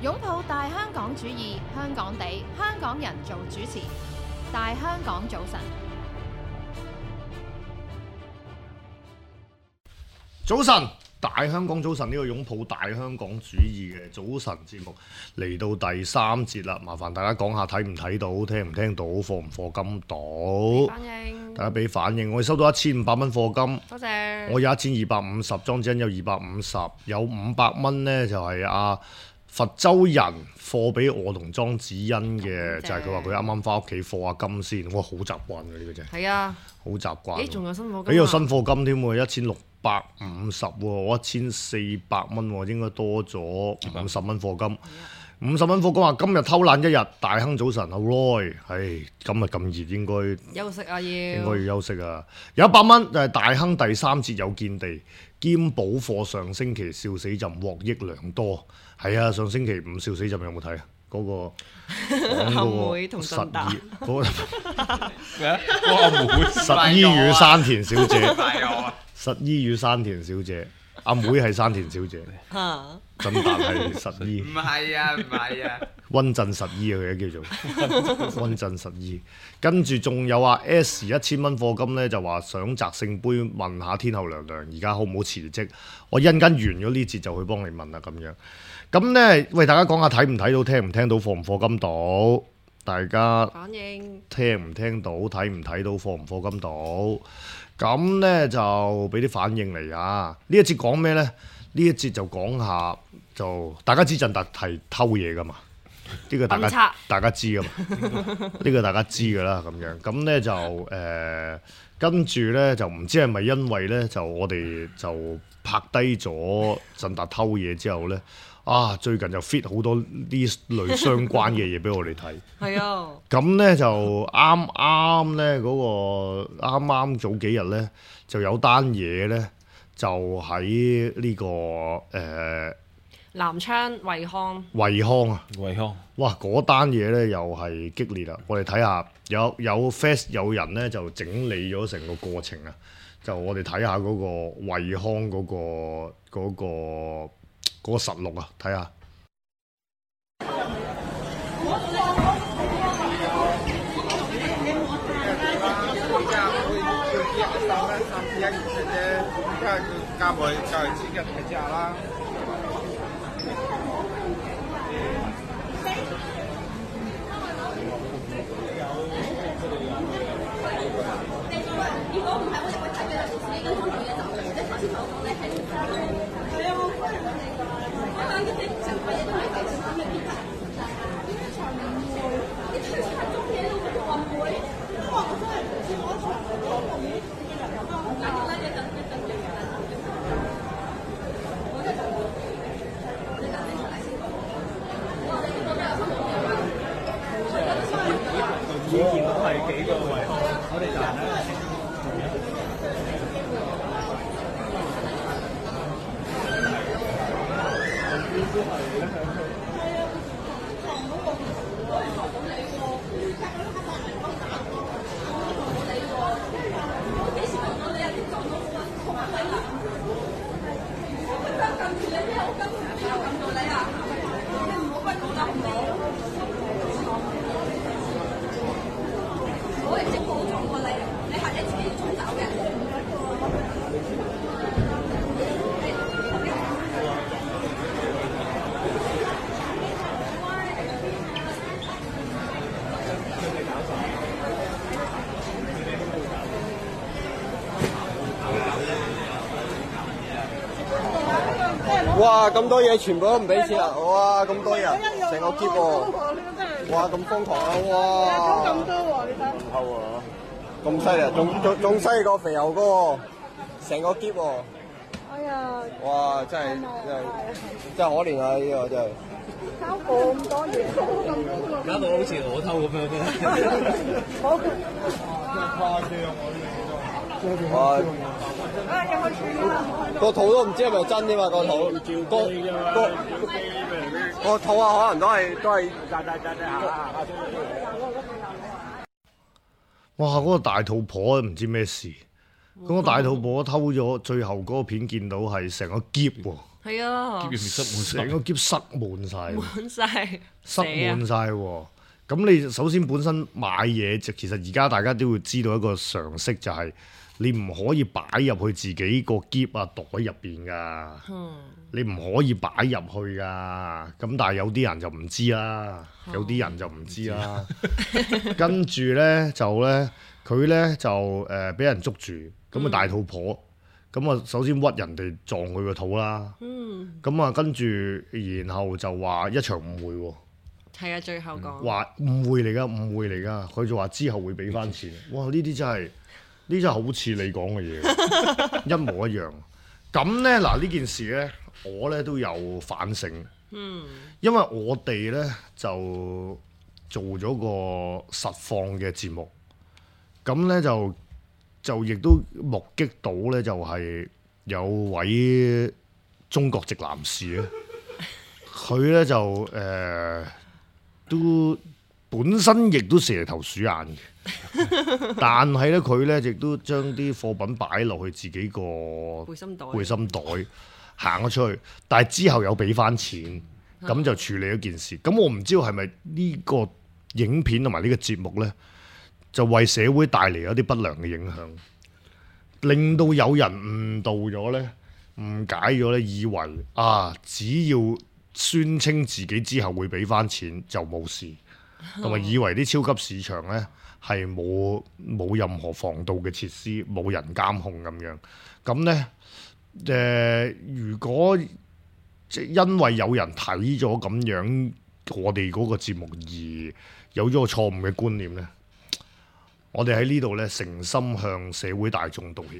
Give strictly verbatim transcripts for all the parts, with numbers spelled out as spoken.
擁抱大香港主義，香港地，香港人做主持。大香港早晨， 早晨，大香港早晨呢個擁抱大香港主義嘅早晨節目嚟到第三節啦，麻煩大家講下睇唔睇到，聽唔聽到，課唔課金到？ 反應， 大家俾反應。我哋收到一千五百蚊課金， 多謝。 我有一千二百五十，莊子欣有二百五十，有五百蚊呢就係阿佛州人課俾我同莊子欣嘅，就係佢話佢啱啱翻屋企課下金先，哇好習慣嘅呢個真係， 係啊， 好習慣。 咦，仲有新課金啊？ 誒有新課金添喎，一千六百五十喎，我一千四百蚊喎，應該多咗五十蚊課金。五十蚊課金話今日偷懶一日，大亨早晨，好 Roy，唉，今日咁熱應該休息啊，要應該要休息啊。有一百蚊就係大亨第三節有見地兼補課上星期笑死朕獲益良多。係啊，上星期五笑死朕有冇睇啊？嗰、個講嗰個實驗嗰個咩啊？阿妹實醫與山田小姐， 係我啊！ 實醫與山田小姐，阿妹係山田小姐， 嚇， 真達係實醫， 唔係啊，唔係啊！ 溫振實醫啊，佢叫做溫振實醫。跟住仲有啊 S 一千蚊課金咧，就話想擲聖杯問下天后娘娘，而家好唔好辭職？我一陣間完咗呢節就去幫你問啦，咁樣。咁咧，喂大家講下睇唔睇到，聽唔聽到，課唔課金到？大家反應聽唔聽到，睇唔睇到，課唔課金到？咁咧就俾啲反應嚟啊！呢一節講咩咧？呢一節就講下就大家知陣達係偷嘢噶嘛？呢個大笨賊家大家知噶嘛？呢個大家知噶啦咁樣。咁咧就誒跟住咧就唔知係咪因為咧就我哋就拍低咗陣達偷嘢之後咧。啊！最近就 fit 好多呢類相關嘅嘢俾我哋睇， 係啊， 咁咧就啱啱咧嗰個啱啱早幾日咧就有單嘢咧就喺呢、這個誒、呃、 南昌惠康惠康啊， 惠康哇！嗰單嘢咧又係激烈啦，我哋睇下有有 Face 有人咧就整理咗成個過程啊，就我哋睇下嗰個惠康嗰、個嗰、個。嗰個實錄啊，睇下。 以前都係幾個惠康，我哋就係咧。 哇！咁多嘢全部都唔俾錢啊！哇！咁多人，成個篋喎！哇！咁瘋狂啊！哇！咁多喎，你睇唔偷啊！咁犀利啊！仲仲仲犀利過肥牛哥喎！成個篋喎！ 哎呀！ 哇！真係真係真係可憐啊！呢個真係偷咁多嘢， 搞到好似我偷咁樣咩？ 好誇張哇！ 啊！有冇錢啊？ 個肚都唔知係咪真啫嘛，個肚個個個肚啊，可能都係都係哇！嗰、個大肚婆唔知咩事，嗰、個大肚婆偷咗，最後嗰個片見到係成個篋喎， 係啊， 篋入面塞滿晒， 成個篋塞滿晒， 滿晒， 塞滿晒喎。咁你首先本身買嘢，就其實而家大家都會知道一個常識，就係你唔可以擺入去自己個篋啊袋入邊㗎。 嗯、 你唔可以擺入去㗎。咁但係有啲人就唔知啦，有啲人就唔知啦。跟住咧就咧，佢咧就誒俾、呃、人捉住，咁啊大肚婆，咁啊、嗯、首先屈人哋撞佢個肚啦。咁啊、嗯、跟住然後就話一場誤會喎。 係啊，最後講話誤會嚟㗎，誤會嚟㗎。佢就話之後會俾翻錢。哇！呢啲真係，呢真係好似你講嘅嘢，一模一樣。咁咧嗱，呢件事咧，我咧都有反省。嗯。因為我哋咧就做咗個實況嘅節目，咁咧就就亦都目擊到咧，就係有位中國籍男士咧，佢咧就誒。呃都本身亦都蛇頭鼠眼嘅，但係咧佢咧亦都將啲貨品擺落去自己個背心袋， 背心袋行咗出去，但係之後有俾翻錢，咁、 啊、 就處理一件事。咁我唔知道係咪呢個影片同埋呢個節目咧，就為社會帶嚟一啲不良嘅影響，令到有人誤導咗咧、誤解咗咧，以為啊只要宣稱自己之後會俾翻錢就冇事，同埋以為啲超級市場呢係冇冇任何防盜嘅設施，冇人監控咁樣。咁呢，誒、呃，如果即因為有人睇咗咁樣我哋嗰個節目而有咗個錯誤嘅觀念呢，我哋喺呢度呢誠心向社會大眾道歉。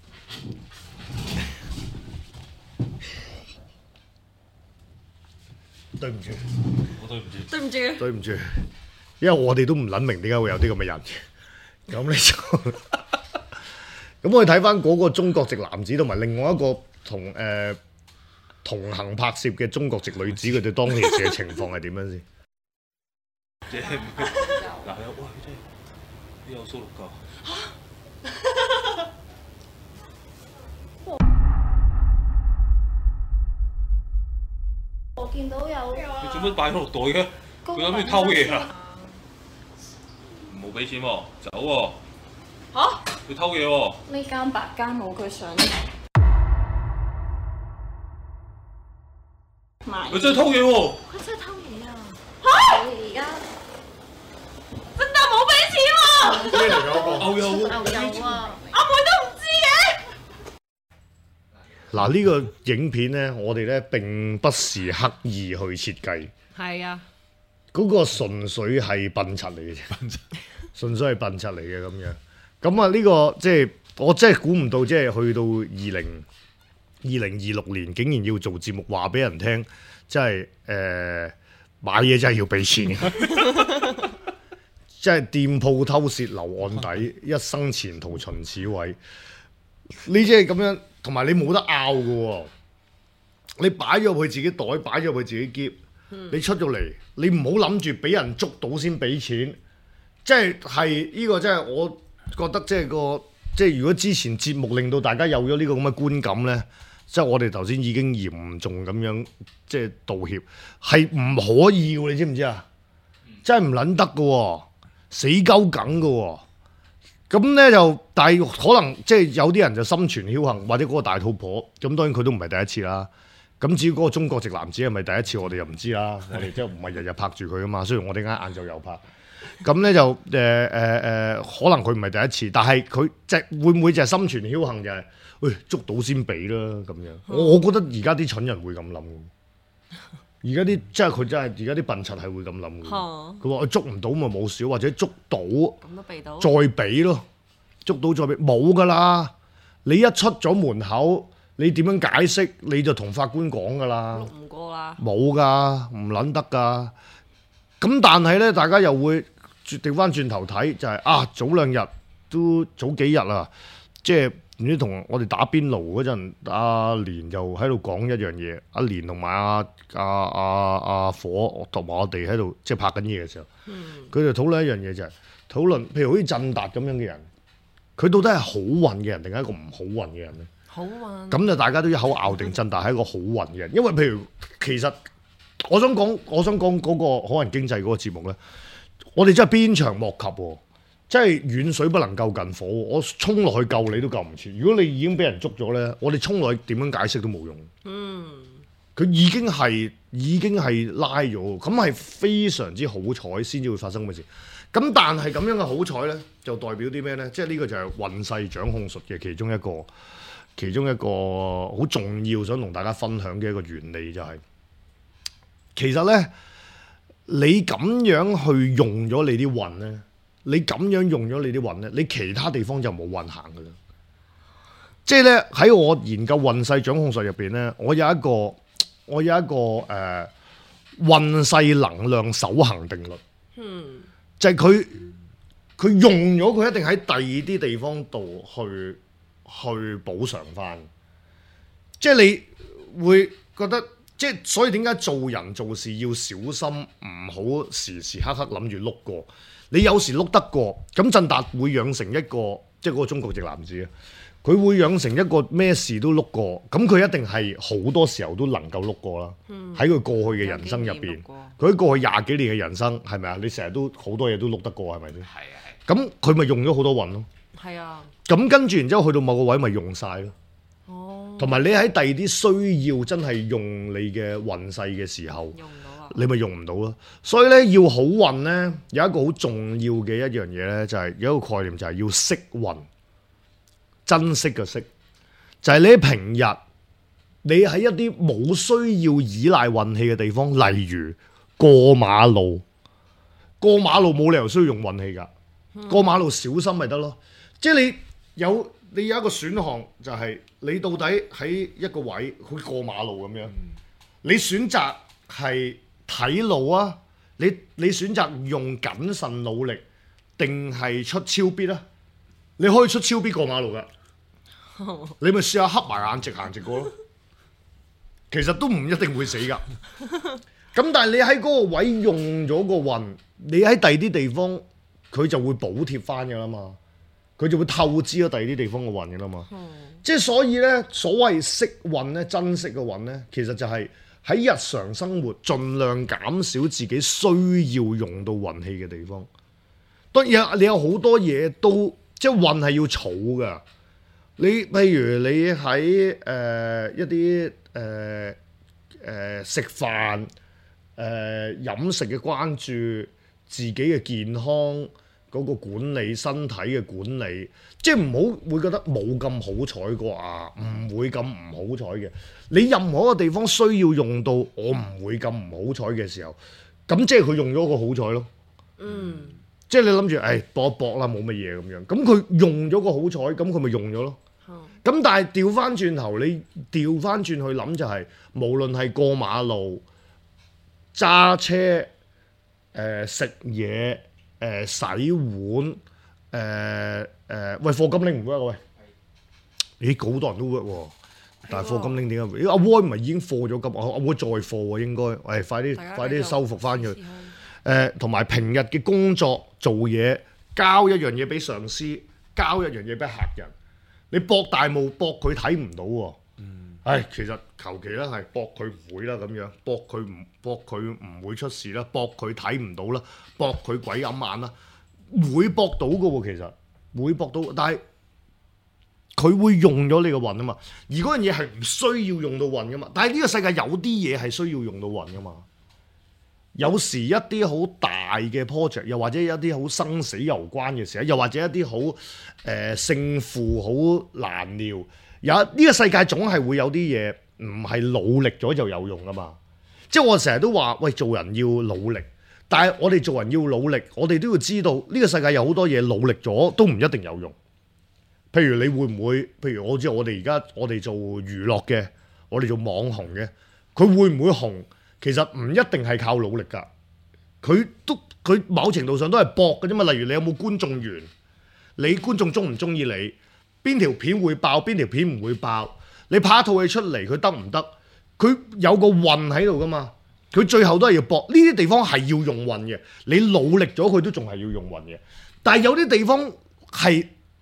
對唔住， 我對唔住， 對唔住， 對唔住，因為我哋都唔諗明點解會有啲咁嘅人。咁你就咁我哋睇翻嗰個中國籍男子同埋另外一個同誒、呃、同行拍攝嘅中國籍女子，佢哋當其時嘅情況係點樣先？ 即係嗱，哇！真係呢有蘇六㗎。 我見到有， 你做乜擺喺落袋嘅？佢諗住偷嘢啊！冇俾錢喎，走喎！ 嚇！ 佢偷嘢喎！ 呢間白間冇佢上買。 佢真係偷嘢喎！ 佢真係偷嘢啊！嚇！你而家真係冇俾錢喎！ 咩嚟㗎嗰個？ 牛油牛油啊！阿妹都唔知嘅。 嗱，呢個影片咧，我哋咧並不是刻意去設計， 係啊， 嗰個純粹係笨柒嚟嘅啫，純粹係笨柒嚟嘅咁樣。咁啊，呢個即係我真係估唔到，即係去到二零二零二六年，竟然要做節目話俾人聽，即係誒買嘢真係要俾錢，即係店鋪偷竊留案底，一生前途循此位。你即係咁樣。同埋你冇得拗嘅喎，你擺咗入去自己袋，擺咗入去自己篋，嗯、你出咗嚟，你唔好諗住俾人捉到先俾錢，即係係呢個即係我覺得即係個即係如果之前節目令到大家有咗呢個咁嘅觀感呢，即係我哋頭先已經嚴重咁樣即係道歉，係唔可以嘅，你知唔知啊？真係唔撚得嘅喎，死鳩梗嘅喎。咁咧就，但係可能即係有啲人就心存僥倖，或者嗰個大肚婆，咁當然佢都唔係第一次啦。咁至於嗰個中國籍男子係咪第一次，我哋又唔知啦。我哋即係唔係日日拍住佢啊嘛。雖然我哋啱晏晝有拍，咁咧就誒誒誒，可能佢唔係第一次，但係佢即係會唔會就係心存僥倖，就係、是、喂捉到先俾啦咁樣。嗯、我我覺得而家啲蠢人會咁諗。而家啲即係佢真係而家啲笨柒係會咁諗嘅。佢話我捉唔到咪冇事，或者捉到咁都俾到， 再俾咯，捉到再俾冇噶啦。你一出咗門口，你點樣解釋？你就同法官講噶啦。 錄唔過啦， 冇噶，唔撚得噶。咁但係咧，大家又會調翻轉頭睇，就係、是、啊，早兩日都早幾日啊，即係。唔知同我哋打邊爐嗰陣，阿蓮又喺度講一樣嘢。阿蓮同埋阿阿阿阿火同埋我哋喺度即係拍緊嘢嘅時候，佢哋、嗯、討論一樣嘢就係、是、討論，譬如好似振達咁樣嘅人，佢到底係好運嘅人定係一個唔好運嘅人咧？ 好運。 咁就大家都一口咬定震達係一個好運嘅人，因為譬如其實我想講，我想講嗰個可能經濟嗰個節目咧，我哋真係鞭長莫及喎，真係遠水不能救近火。我衝落去救你都救唔切。如果你已經俾人捉咗咧，我哋衝落去點樣解釋都冇用。 嗯， 佢已經係已經係拉咗，咁係非常之好彩先至會發生嘅事。咁但係咁樣嘅好彩咧，就代表啲咩咧？即係呢個就係運勢掌控術嘅其中一個，其中一個好重要想同大家分享嘅一個原理就係、是，其實咧你咁樣去用咗你啲運咧，你咁樣用咗你啲運咧，你其他地方就冇運行噶啦。即係咧喺我研究運勢掌控術入邊咧，我有一個我有一個誒、呃、運勢能量守恆定律。 嗯。 就係佢佢用咗，佢一定喺第二啲地方度去去補償翻。即係你會覺得，即係所以點解做人做事要小心，唔好時時刻刻諗住碌過。你有時碌得過，咁震達會養成一個，即係嗰個中國籍男子啊，佢會養成一個咩事都碌過。咁佢一定係好多時候都能夠碌過啦。喺佢、嗯、過去嘅人生入邊。佢喺過去廿幾年嘅人生係咪啊？你成日都好多嘢都錄得過係咪先？係啊係。咁佢咪用咗好多運咯。係啊。咁跟住然之後去到某個位咪用晒咯。哦。同埋你喺第二啲需要真係用你嘅運勢嘅時候，用唔到啊。你咪用唔到咯。所以咧要好運咧，有一個好重要嘅一樣嘢咧，就係、是、有一個概念就係要惜運，珍惜嘅惜，就係、是、你喺平日，你喺一啲冇需要依賴運氣嘅地方，例如。過馬路，過馬路冇理由需要用運氣㗎。嗯、過馬路小心咪得咯。即係你有你有一個選項，就係你到底喺一個位去過馬路咁樣，嗯、你選擇係睇路啊？你你選擇用謹慎努力，定係出超必啊？你可以出超必過馬路㗎。哦、你咪試下黑埋眼直行直過咯。其實都唔一定會死㗎。咁但係你喺嗰個位用咗個運，你喺第二啲地方佢就會補貼翻㗎啦嘛，佢就會透支咗第二啲地方嘅運㗎啦嘛。嗯、即係所以咧，所謂惜運咧、珍惜嘅運咧，其實就係喺日常生活盡量減少自己需要用到運氣嘅地方。當然你有好多嘢都即係運係要儲㗎。你譬如你喺誒、呃、一啲誒誒食飯。誒、呃、飲食嘅關注，自己嘅健康嗰個管理，身體嘅管理，即係唔好會覺得冇咁好彩啩，唔會咁唔好彩嘅。你任何一個地方需要用到我唔會咁唔好彩嘅時候，咁即係佢用咗個好彩咯。嗯，即係你諗住誒搏一搏啦，冇乜嘢咁樣，咁佢用咗個好彩，咁佢咪用咗咯。咁、嗯、但係調翻轉頭，你調翻轉去諗就係、是，無論係過馬路。揸車、誒、呃、食嘢、誒、呃、洗碗、誒、呃、誒、呃，喂貨金拎唔 work 啊喂？咦，好多人都 work 喎，但係貨金拎點解？阿 Boy 唔係已經貨咗金，阿 Boy 再貨喎應該，喂快啲快啲收復翻佢。誒同埋平日嘅工作做嘢，交一樣嘢俾上司，交一樣嘢俾客人，你博大霧博佢睇唔到喎。唉，其實求其啦，係搏佢唔會啦咁樣，搏佢唔搏佢唔會出事啦，搏佢睇唔到啦，搏佢鬼揞眼啦，會搏到嘅喎，其實會搏到，但係佢會用咗你個運啊嘛，而嗰樣嘢係唔需要用到運噶嘛，但係呢個世界有啲嘢係需要用到運噶嘛，有時一啲好大嘅 project， 又或者一啲好生死攸關嘅事，又或者一啲好誒勝負好難料。有呢、這個世界總係會有啲嘢唔係努力咗就有用噶嘛，即係我成日都話喂，做人要努力，但係我哋做人要努力，我哋都要知道呢、這個世界有好多嘢努力咗都唔一定有用。譬如你會唔會？譬如我知道我哋而家我哋做娛樂嘅，我哋做網紅嘅，佢會唔會紅？其實唔一定係靠努力㗎，佢都佢某程度上都係搏㗎啫嘛。例如你有冇觀眾緣？你觀眾中唔中意你？邊條片會爆，邊條片唔會爆？你拍一套戲出嚟，佢得唔得？佢有個運喺度噶嘛？佢最後都係要搏。呢啲地方係要用運嘅，你努力咗佢都仲係要用運嘅。但係有啲地方係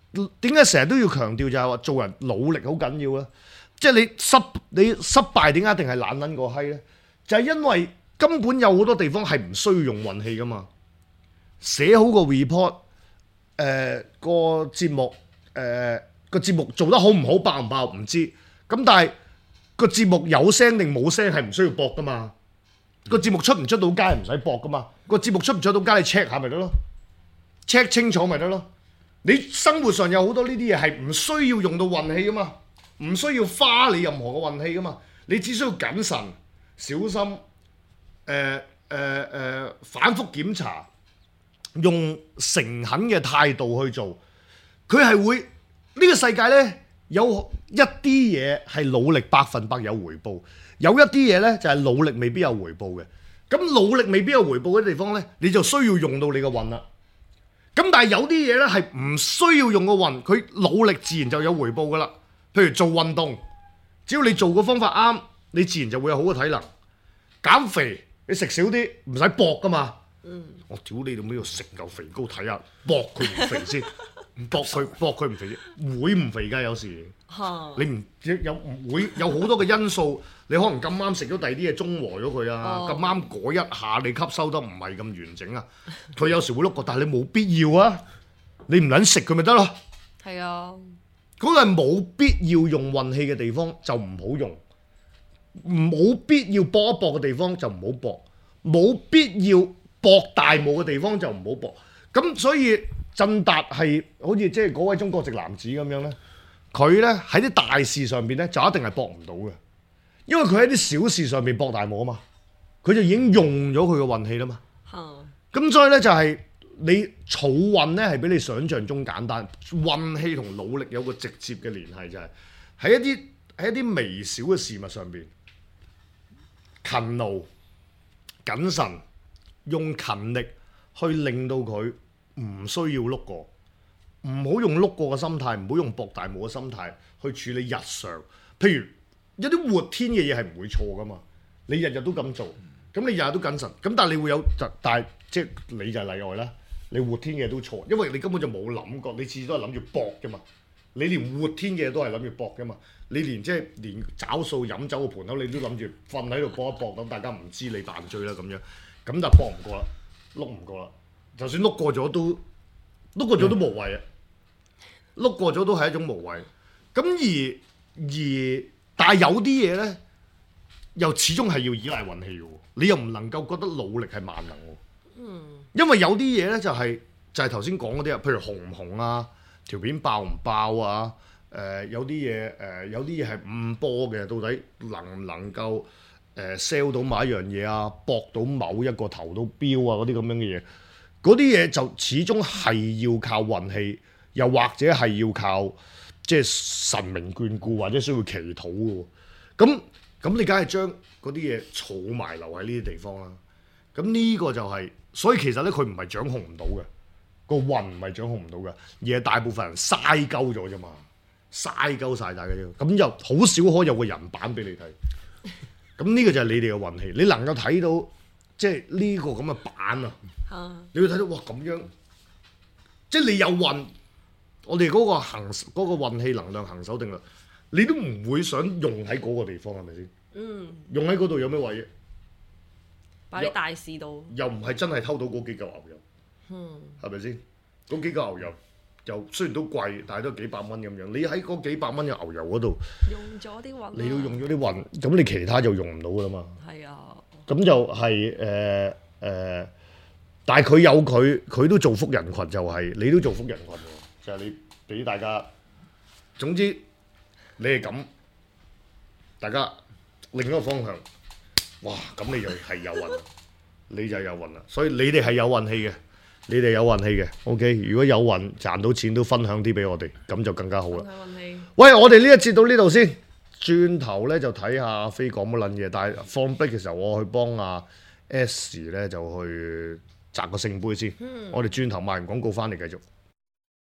點解成日都要強調就係話做人努力好緊要咧？即係你失你失敗點解一定係懶撚個閪咧？就係、是、因為根本有好多地方係唔需要用運氣噶嘛。寫好個 report，誒、呃、個節目，誒、呃、個節目做得好唔好爆唔爆唔知。咁但係個節目有聲定冇聲係唔需要搏噶嘛。個節目出唔出到街係唔使搏噶嘛。個節目出唔出到街你 check 下咪得咯 ，check 清楚咪得咯。你生活上有好多呢啲嘢係唔需要用到運氣噶嘛，唔需要花你任何嘅運氣噶嘛，你只需要謹慎、小心、誒誒誒反覆檢查，用誠懇嘅態度去做，佢係會呢、呢個世界呢，有一啲嘢係努力百分百有回報，有一啲嘢呢就係、係、努力未必有回報嘅。咁努力未必有回報嘅地方呢，你就需要用到你嘅運啦。咁但係有啲嘢咧係唔需要用個運，佢努力自然就有回報噶啦。譬如做運動，只要你做個方法啱，你自然就會有好嘅體能。減肥，你食少啲，唔使搏噶嘛。嗯、我屌你到尾要食嚿肥膏睇下，搏佢唔肥先，搏佢搏佢唔肥先，會唔肥㗎有時。你唔有會有好多嘅因素，你可能咁啱食咗第二啲嘢中和咗佢啊，咁啱嗰一下你吸收得唔係咁完整啊，佢有時會碌過，但係你冇必要啊，你唔撚食佢咪得咯。 係啊， 嗰個係冇必要用運氣嘅地方就唔好用，冇必要搏一搏嘅地方就唔好搏，冇必要搏大霧嘅地方就唔好搏。咁所以振達係好似即係嗰位中國籍男子咁樣咧。佢咧喺啲大事上邊咧就一定係搏唔到嘅，因為佢喺啲小事上邊搏大霧啊嘛，佢就已經用咗佢嘅運氣啦嘛。咁、嗯、所以咧就係、是、你儲運咧係比你想象中簡單，運氣同努力有個直接嘅聯繫，就係、是、喺一啲喺一啲微小嘅事物上邊，勤勞、謹慎，用勤力去令到佢唔需要碌過。唔好用碌過嘅心態，唔好用博大霧嘅心態去處理日常。譬如一啲活天嘅嘢係唔會錯噶嘛，你日日都咁做，咁你日日都謹慎，咁但係你會有，但係即係你就係例外啦。你活天嘅嘢都錯，因為你根本就冇諗過，你次次都係諗住搏嘅嘛。你連活天嘅嘢都係諗住搏嘅嘛。你連即係連找數飲酒嘅盤口，你都諗住瞓喺度搏一搏，咁大家唔知你扮醉啦咁樣，咁就搏唔過啦，碌唔過啦。就算碌過咗都。碌過咗都無謂啊！碌過咗都係一種無謂。咁而而但係有啲嘢咧，又始終係要依賴運氣嘅喎。你又唔能夠覺得努力係萬能喎。嗯。因為有啲嘢咧就係、是、就係頭先講嗰啲啊，譬如紅唔紅啊，條片爆唔爆啊？誒、呃、有啲嘢誒有啲嘢係誤波嘅，到底能唔能夠誒 sell 到某一樣嘢啊？搏到某一個頭都標啊！嗰啲咁樣嘅嘢。嗰啲嘢就始終係要靠運氣，又或者係要靠即係神明眷顧，或者需要祈禱嘅。咁咁你梗係將嗰啲嘢儲埋留喺呢啲地方啦。咁呢個就係、是，所以其實咧佢唔係掌控唔到嘅，個運唔係掌控唔到嘅，而係大部分人嘥鳩咗啫嘛，嘥鳩晒大家啫。咁又好少可有個人版俾你睇。咁呢個就係你哋嘅運氣，你能夠睇到即係呢個咁嘅版啊。你會睇到哇咁樣，即係你有運，我哋嗰個行嗰、嗰個運氣能量行手定律，你都唔會想用喺嗰個地方係咪先？嗯，用喺嗰度有咩位？ 擺喺大市度， 又唔係真係偷到嗰幾嚿牛油，嗯，係咪先？嗰幾嚿牛油又雖然都貴，但係都幾百蚊咁樣。你喺嗰幾百蚊嘅牛油嗰度用咗啲運、啊， 你要用咗啲運，咁你其他就用唔到噶啦嘛。係啊，咁就係誒誒。呃呃但係佢有佢，佢都造福人群就係、是，你都造福人群喎，就係、是、你俾大家。總之你係咁，大家另一個方向，哇！咁你就係有運，你就有運啦。所以你哋係有運氣嘅，你哋有運氣嘅。OK，如果有運賺到錢都分享啲俾我哋，咁就更加好啦。喂，我哋呢一節到呢度先，轉頭咧就睇下飛講乜撚嘢。但係放 break 嘅時候，我去幫阿 S 咧就去摘個聖杯先，嗯、我哋轉頭賣完廣告翻嚟繼續。